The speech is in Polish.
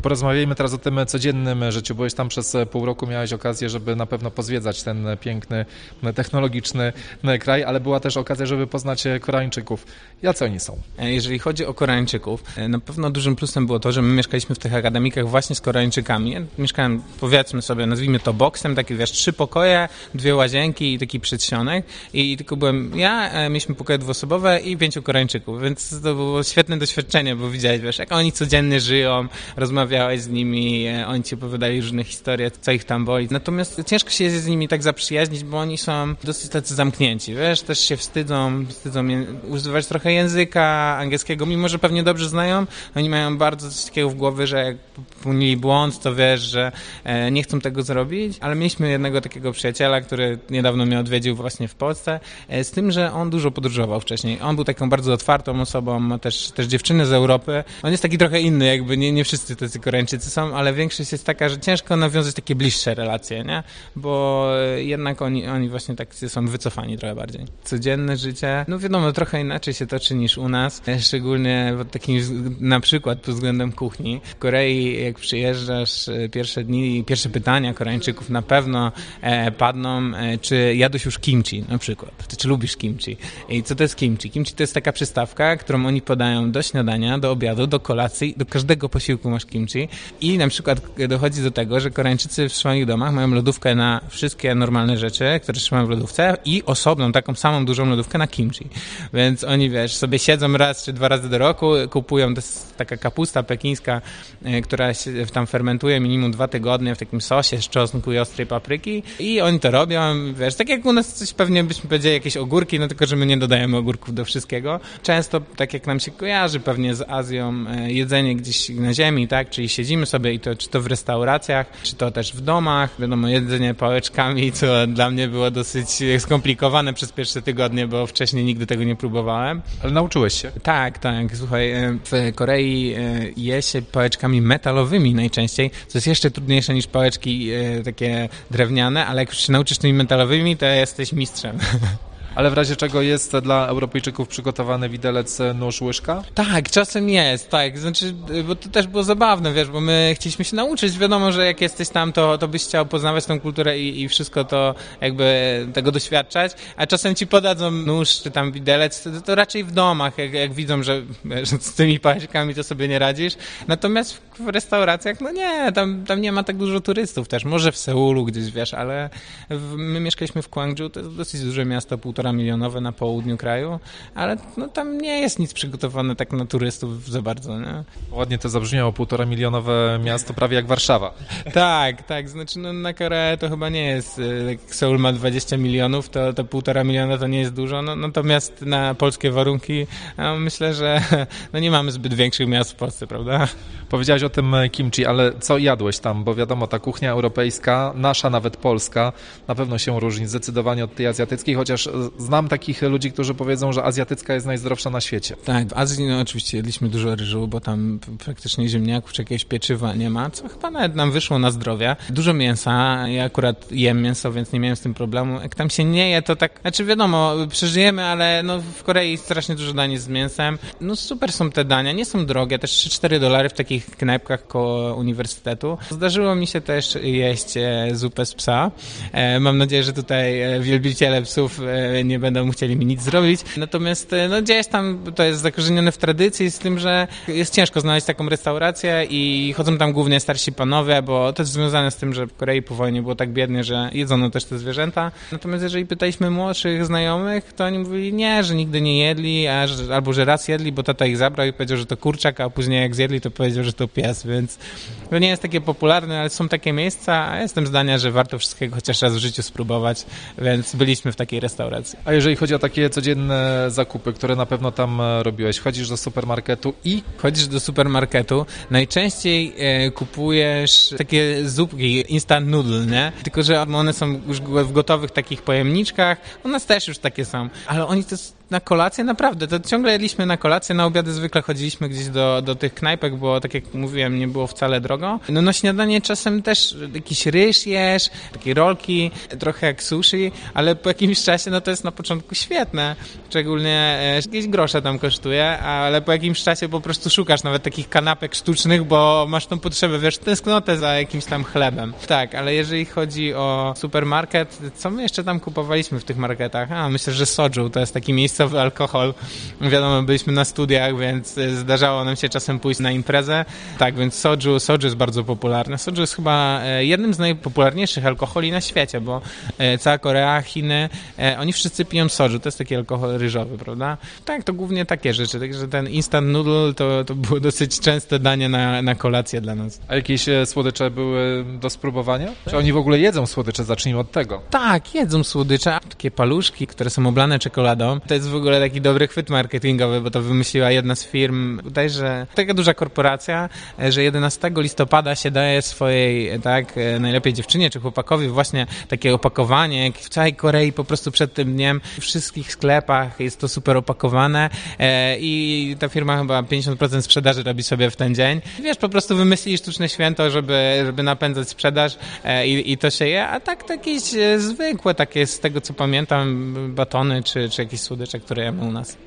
Porozmawiajmy teraz o tym codziennym życiu. Byłeś tam przez pół roku, miałeś okazję, żeby na pewno pozwiedzać ten piękny, technologiczny kraj, ale była też okazja, żeby poznać Koreańczyków. Jacy oni są? Jeżeli chodzi o Koreańczyków, na pewno dużym plusem było to, że my mieszkaliśmy w tych akademikach właśnie z Koreańczykami. Ja mieszkałem, powiedzmy sobie, nazwijmy to boksem, takie 3 pokoje, 2 łazienki i taki przedsionek. I tylko byłem ja, mieliśmy pokoje dwuosobowe i 5 Koreańczyków, więc to było świetne doświadczenie, bo widziałeś, jak oni codziennie żyją, rozmawiałeś z nimi, oni ci opowiadali różne historie, co ich tam boli. Natomiast ciężko się jest z nimi tak zaprzyjaźnić, bo oni są dosyć tacy zamknięci, też się wstydzą używać trochę języka angielskiego, mimo że pewnie dobrze znają, oni mają bardzo coś takiego w głowie, że jak popełnili błąd, to że nie chcą tego zrobić, ale mieliśmy jednego takiego przyjaciela, który niedawno mnie odwiedził właśnie w Polsce, z tym, że on dużo podróżował wcześniej. On był taką bardzo otwartą osobą, ma też dziewczyny z Europy. On jest taki trochę inny, jakby nie wszyscy tacy Koreańczycy są, ale większość jest taka, że ciężko nawiązać takie bliższe relacje, nie? Bo jednak oni właśnie tak są wycofani trochę bardziej. Codzienne życie, no wiadomo, trochę inaczej się toczy niż u nas, szczególnie w takim, na przykład pod względem kuchni. W Korei, jak przyjeżdżasz, pierwsze dni, pierwsze pytania Koreańczyków na pewno padną, czy jadłeś już kimchi na przykład, czy lubisz kimchi. I co to jest kimchi? Kimchi to jest taka przystawka, którą oni podają do śniadania, do obiadu, do kolacji, do każdego posiłku masz kimchi. I na przykład dochodzi do tego, że Koreańczycy w swoich domach mają lodówkę na wszystkie normalne rzeczy, które trzymają w lodówce i osobną, taką samą dużą lodówkę na kimchi. Więc oni, sobie siedzą raz czy 2 razy do roku, kupują, to jest taka kapusta pekińska, która się tam fermentuje minimum 2 tygodnie w takim sosie z czosnku i ostrej papryki i oni to robią, tak jak u nas coś pewnie byśmy powiedzieli jakieś ogórki, no tylko, że my nie dodajemy ogórków do wszystkiego. Często, tak jak nam się kojarzy pewnie z Azją, jedzenie gdzieś na ziemi, tak, czyli siedzimy sobie i to czy to w restauracjach, czy to też w domach. Wiadomo, jedzenie pałeczkami, co dla mnie było dosyć skomplikowane przez pierwsze tygodnie, bo wcześniej nigdy tego nie próbowałem. Ale nauczyłeś się? Tak. Słuchaj, w Korei je się pałeczkami metalowymi najczęściej, co jest jeszcze trudniejsze niż pałeczki takie drewniane, ale jak już się nauczysz tymi metalowymi, to jesteś mistrzem. Ale w razie czego jest dla Europejczyków przygotowany widelec, nóż, łyżka? Tak, czasem jest, tak. Znaczy, bo to też było zabawne, bo my chcieliśmy się nauczyć. Wiadomo, że jak jesteś tam, to byś chciał poznawać tą kulturę i wszystko to jakby tego doświadczać, a czasem ci podadzą nóż czy tam widelec, to raczej w domach, jak widzą, że z tymi pałeczkami to sobie nie radzisz. Natomiast w restauracjach, no nie, tam nie ma tak dużo turystów też. Może w Seulu gdzieś, ale my mieszkaliśmy w Gwangju, to jest dosyć duże miasto, 1,5 milionowe na południu kraju, ale no, tam nie jest nic przygotowane tak na turystów za bardzo, nie? Ładnie to zabrzmiało, 1,5 milionowe miasto, prawie jak Warszawa. Tak, znaczy na Koreę to chyba nie jest, jak Seul ma 20 milionów, to 1,5 miliona to nie jest dużo, natomiast na polskie warunki myślę, że nie mamy zbyt większych miast w Polsce, prawda? Powiedziałeś o tym kimchi, ale co jadłeś tam? Bo wiadomo, ta kuchnia europejska, nasza nawet polska, na pewno się różni zdecydowanie od tej azjatyckiej, chociaż znam takich ludzi, którzy powiedzą, że azjatycka jest najzdrowsza na świecie. Tak, w Azji oczywiście jedliśmy dużo ryżu, bo tam praktycznie ziemniaków czy jakiegoś pieczywa nie ma, co chyba nawet nam wyszło na zdrowie. Dużo mięsa, ja akurat jem mięso, więc nie miałem z tym problemu. Jak tam się nie je, to tak, znaczy wiadomo, przeżyjemy, ale w Korei strasznie dużo dań jest z mięsem. Super są te dania, nie są drogie, też $3-4 w takich knajpkach koło uniwersytetu. Zdarzyło mi się też jeść zupę z psa. Mam nadzieję, że tutaj wielbiciele psów nie będą chcieli mi nic zrobić. Natomiast gdzieś tam to jest zakorzenione w tradycji z tym, że jest ciężko znaleźć taką restaurację i chodzą tam głównie starsi panowie, bo to jest związane z tym, że w Korei po wojnie było tak biednie, że jedzono też te zwierzęta. Natomiast jeżeli pytaliśmy młodszych znajomych, to oni mówili nie, że nigdy nie jedli, albo że raz jedli, bo tata ich zabrał i powiedział, że to kurczak, a później jak zjedli, to powiedział, że to pies, więc to nie jest takie popularne, ale są takie miejsca, a jestem zdania, że warto wszystkiego chociaż raz w życiu spróbować, więc byliśmy w takiej restauracji. A jeżeli chodzi o takie codzienne zakupy, które na pewno tam robiłeś, wchodzisz do supermarketu i? Wchodzisz do supermarketu, najczęściej kupujesz takie zupki, instant noodle, nie? Tylko że one są już w gotowych takich pojemniczkach, u nas też już takie są, ale oni to na kolację naprawdę, to ciągle jedliśmy na kolację, na obiady zwykle chodziliśmy gdzieś do tych knajpek, bo tak jak mówiłem, nie było wcale drogo. No na śniadanie czasem też jakiś ryż jesz, takie rolki, trochę jak sushi, ale po jakimś czasie, no to jest na początku świetne, szczególnie jakieś grosze tam kosztuje, ale po jakimś czasie po prostu szukasz nawet takich kanapek sztucznych, bo masz tą potrzebę, wiesz, tęsknotę za jakimś tam chlebem. Tak, ale jeżeli chodzi o supermarket, co my jeszcze tam kupowaliśmy w tych marketach? Myślę, że soju to jest taki miejscowy alkohol. Wiadomo, byliśmy na studiach, więc zdarzało nam się czasem pójść na imprezę. Tak, więc soju jest bardzo popularne. Soju jest chyba jednym z najpopularniejszych alkoholi na świecie, bo cała Korea, Chiny, oni wszyscy piją soju. To jest taki alkohol ryżowy, prawda? Tak, to głównie takie rzeczy. Także ten instant noodle to było dosyć częste danie na kolację dla nas. A jakieś słodycze były do spróbowania? Czy oni w ogóle jedzą słodycze? Zacznijmy od tego. Tak, jedzą słodycze. Takie paluszki, które są oblane czekoladą. To jest w ogóle taki dobry chwyt marketingowy, bo to wymyśliła jedna z firm. Tutaj, że taka duża korporacja, że 11 listopada się daje swojej, tak, najlepiej dziewczynie czy chłopakowi właśnie takie opakowanie, jak w całej Korei po prostu przed tym dniem w wszystkich sklepach jest to super opakowane i ta firma chyba 50% sprzedaży robi sobie w ten dzień. Wiesz, po prostu wymyślili sztuczne święto, żeby napędzać sprzedaż i to się je, a tak jakieś zwykłe takie z tego co pamiętam batony czy jakieś słodycze, które jemy u nas.